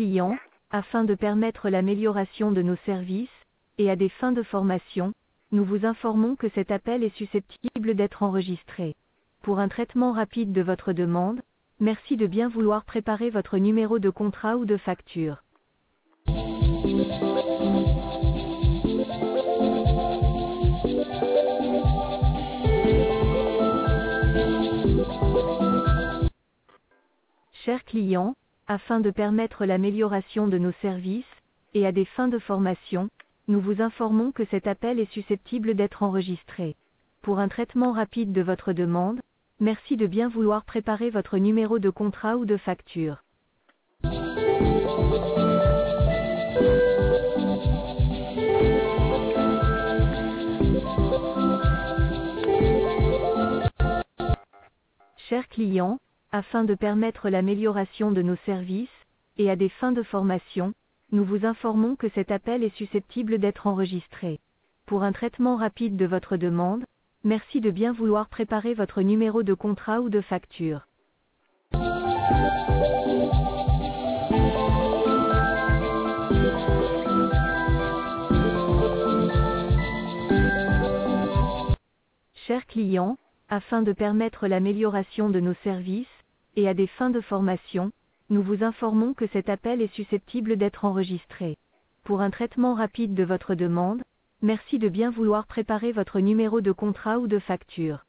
clients, afin de permettre l'amélioration de nos services, et à des fins de formation, nous vous informons que cet appel est susceptible d'être enregistré. Pour un traitement rapide de votre demande, merci de bien vouloir préparer votre numéro de contrat ou de facture. Chers clients, afin de permettre l'amélioration de nos services, et à des fins de formation, nous vous informons que cet appel est susceptible d'être enregistré. Pour un traitement rapide de votre demande, merci de bien vouloir préparer votre numéro de contrat ou de facture. Chers clients, afin de permettre l'amélioration de nos services, et à des fins de formation, nous vous informons que cet appel est susceptible d'être enregistré. Pour un traitement rapide de votre demande, merci de bien vouloir préparer votre numéro de contrat ou de facture. Chers clients, afin de permettre l'amélioration de nos services, et à des fins de formation, nous vous informons que cet appel est susceptible d'être enregistré. Pour un traitement rapide de votre demande, merci de bien vouloir préparer votre numéro de contrat ou de facture.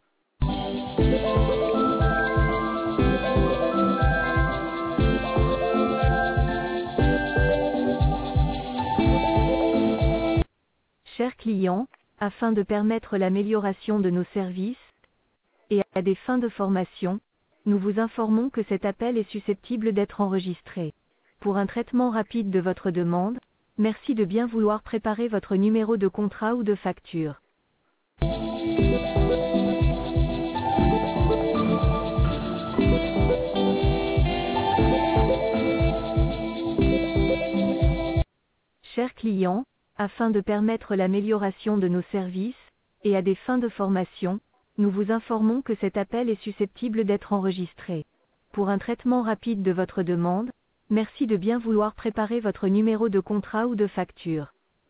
Chers clients, afin de permettre l'amélioration de nos services, et à des fins de formation, nous vous informons que cet appel est susceptible d'être enregistré. Pour un traitement rapide de votre demande, merci de bien vouloir préparer votre numéro de contrat ou de facture. Chers clients, afin de permettre l'amélioration de nos services, et à des fins de formation, nous vous informons que cet appel est susceptible d'être enregistré. Pour un traitement rapide de votre demande, merci de bien vouloir préparer votre numéro de contrat ou de facture.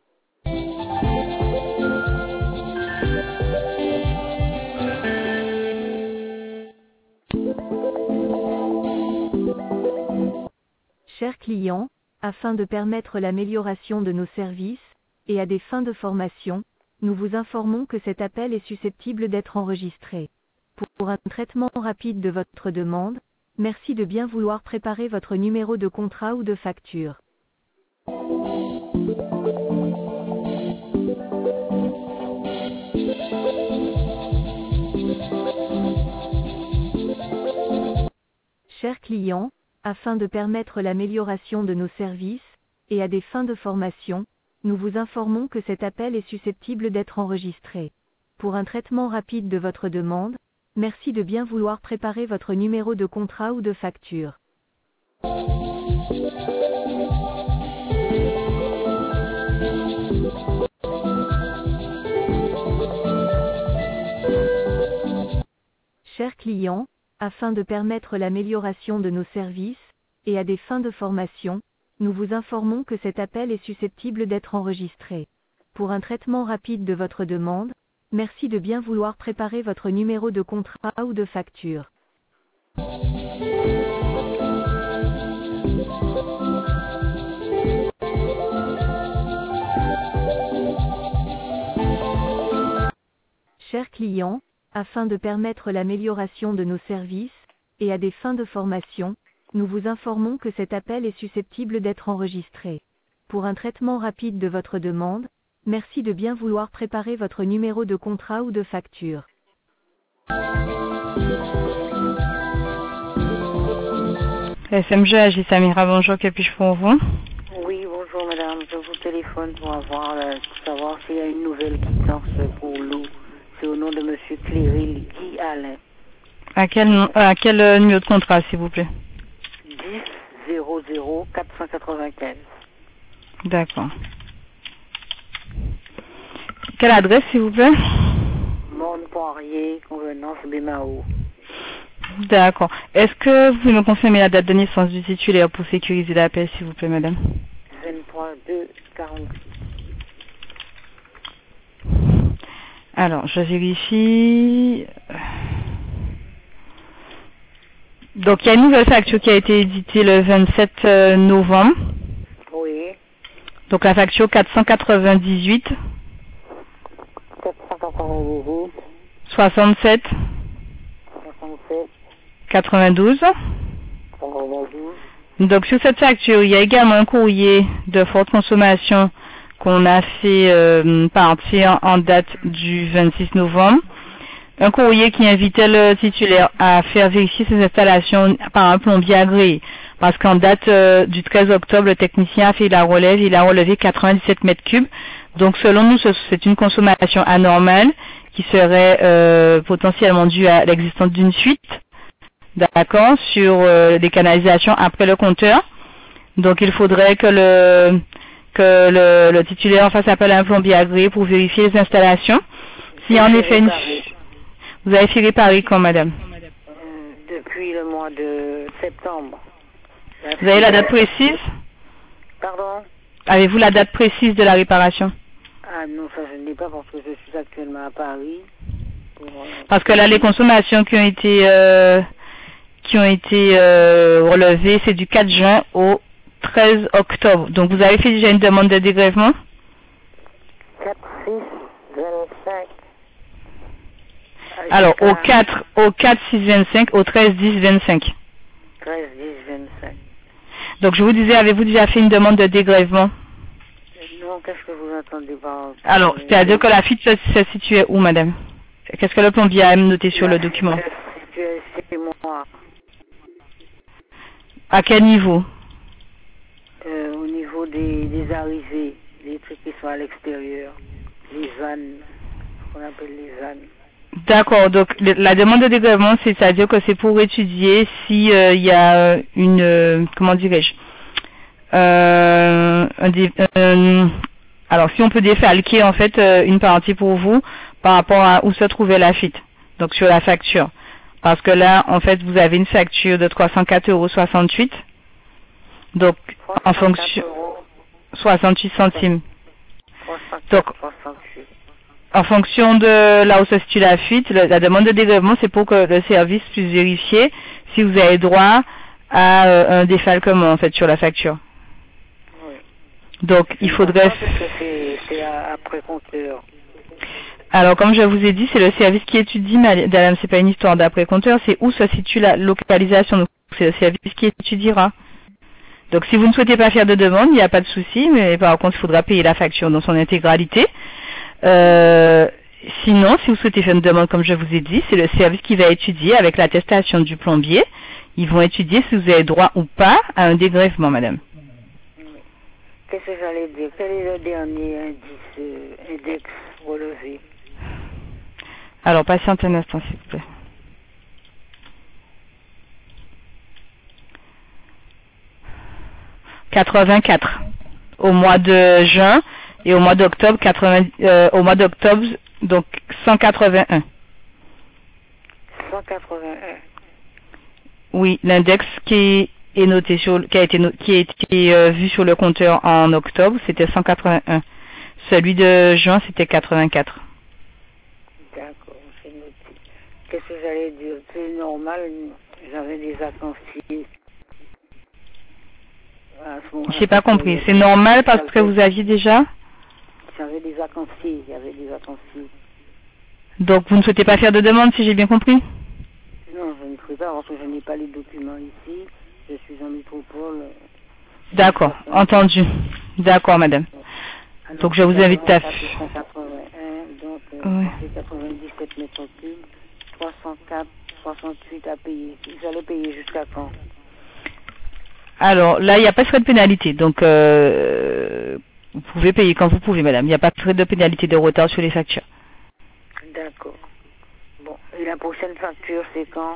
Chers clients, afin de permettre l'amélioration de nos services, et à des fins de formation, nous vous informons que cet appel est susceptible d'être enregistré. Pour un traitement rapide de votre demande, merci de bien vouloir préparer votre numéro de contrat ou de facture. Chers clients, afin de permettre l'amélioration de nos services, et à des fins de formation, nous vous informons que cet appel est susceptible d'être enregistré. Pour un traitement rapide de votre demande, merci de bien vouloir préparer votre numéro de contrat ou de facture. Chers clients, afin de permettre l'amélioration de nos services, et à des fins de formation, nous vous informons que cet appel est susceptible d'être enregistré. Pour un traitement rapide de votre demande, merci de bien vouloir préparer votre numéro de contrat ou de facture. Chers clients, afin de permettre l'amélioration de nos services, et à des fins de formation, nous vous informons que cet appel est susceptible d'être enregistré. Pour un traitement rapide de votre demande, merci de bien vouloir préparer votre numéro de contrat ou de facture. SMG Agis Samira, bonjour, que puis-je pour vous? Oui, bonjour madame, je vous téléphone pour savoir s'il y a une nouvelle quittance pour l'eau. C'est au nom de monsieur Cléril Guy Alain. À quel numéro de contrat, s'il vous plaît? 10 00 495. D'accord. Quelle adresse, s'il vous plaît? Morne Poirier, convenance Bémao. D'accord. Est-ce que vous pouvez me confirmer la date de naissance du titulaire pour sécuriser l'appel, s'il vous plaît, madame? 23/2/46. Alors, je vérifie. Donc, il y a une nouvelle facture qui a été éditée le 27 novembre. Oui. Donc, la facture 498, 498, 67, 67, 92. 92. Donc, sur cette facture, il y a également un courrier de forte consommation qu'on a fait partir en date du 26 novembre. Un courrier qui invitait le titulaire à faire vérifier ses installations par un plombier agréé. Parce qu'en date du 13 octobre, le technicien a fait la relève, il a relevé 97 mètres cubes. Donc selon nous, c'est une consommation anormale qui serait potentiellement due à l'existence d'une fuite, d'accord, sur les canalisations après le compteur. Donc il faudrait que le titulaire fasse appel à un plombier agréé pour vérifier les installations. Si en effet une fuite... Vous avez fait réparer quand, madame? Depuis le mois de septembre. Vous avez la date précise? Pardon? Avez-vous la date précise de la réparation? Ah non, ça je ne l'ai pas parce que je suis actuellement à Paris. Parce que là, les consommations qui ont été relevées, c'est du 4 juin au 13 octobre. Donc vous avez fait déjà une demande de dégrèvement? 4, 6, 25. Alors, au 4, 6, 25, au 13, 10, 25. 13, 10, 25. Donc, je vous disais, avez-vous déjà fait une demande de dégrèvement? Non, qu'est-ce que vous entendez par... Alors, c'est-à-dire que la fuite se situait où, madame? Qu'est-ce que le plombier a noté sur le document? C'est moi. À quel niveau? Au niveau des arrivées, les trucs qui sont à l'extérieur, les vannes, ce qu'on appelle les vannes. D'accord, donc la demande de dégrèvement, c'est-à-dire que c'est pour étudier si il y a une, comment dirais-je, alors si on peut défalquer en fait une partie pour vous par rapport à où se trouvait la fuite, donc sur la facture. Parce que là, en fait, vous avez une facture de 304,68 €, donc en fonction... 68 centimes. Donc, en fonction de là où se situe la fuite, la demande de dégrèvement, c'est pour que le service puisse vérifier si vous avez droit à un défalquement, en fait, sur la facture. Oui. Donc, il faudrait... C'est après compteur. Alors, comme je vous ai dit, c'est le service qui étudie, madame, c'est pas une histoire d'après compteur, c'est où se situe la localisation. Donc, c'est le service qui étudiera. Donc, si vous ne souhaitez pas faire de demande, il n'y a pas de souci, mais par contre, il faudra payer la facture dans son intégralité. Sinon, si vous souhaitez faire une demande, comme je vous ai dit, c'est le service qui va étudier avec l'attestation du plombier. Ils vont étudier si vous avez droit ou pas à un dégrèvement, madame. Qu'est-ce que j'allais dire? Quel est le dernier index relevé? Alors, patientez un instant, s'il vous plaît. « 84 au mois de juin et au mois d'octobre, donc 181. 181. Oui, l'index qui est noté qui a été vu sur le compteur en octobre, c'était 181. Celui de juin, c'était 84. D'accord, c'est noté. Qu'est-ce que j'allais dire? C'est normal, j'avais des vacanciers. J'ai pas compris. C'est normal parce que vous aviez déjà? J'avais des vacanciers, Donc vous ne souhaitez pas faire de demande, si j'ai bien compris? Non, je ne souhaite pas parce que je n'ai pas les documents ici. Je suis en métropole. D'accord, entendu. D'accord, madame. Alors, donc je vous invite à... 181, donc oui. c'est 97 mètres cubes, 304, 68 à payer. Vous allez payer jusqu'à quand? Alors là, il n'y a pas de frais de pénalité, donc vous pouvez payer quand vous pouvez, madame. Il n'y a pas de frais de pénalité de retard sur les factures. D'accord. Bon, et la prochaine facture, c'est quand?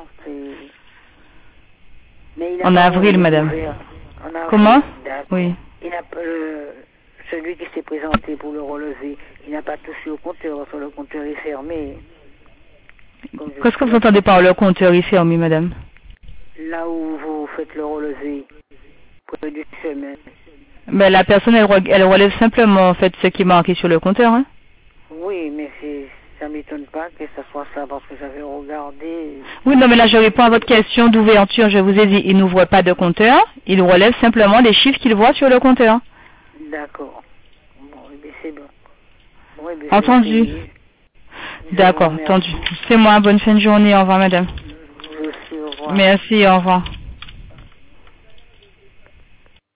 En avril, madame. En avril. Comment? Oui. Il n'a pas celui qui s'est présenté pour le relever, il n'a pas touché au compteur, le compteur est fermé. Qu'est-ce que vous entendez par le compteur est fermé, madame? Là où vous faites le relevé, près du chemin. Mais la personne, elle relève simplement en fait ce qui est marqué sur le compteur. Hein? Oui, mais ça m'étonne pas que ça soit ça parce que j'avais regardé. Oui, non, mais là je réponds à votre question d'ouverture. Je vous ai dit, il n'ouvre pas de compteur, il relève simplement les chiffres qu'il voit sur le compteur. D'accord. Bon, eh bien, c'est bon. Bon, eh bien, Entendu. D'accord, entendu. C'est moi, bonne fin de journée, au revoir madame. Vous aussi, au revoir. Merci, au revoir.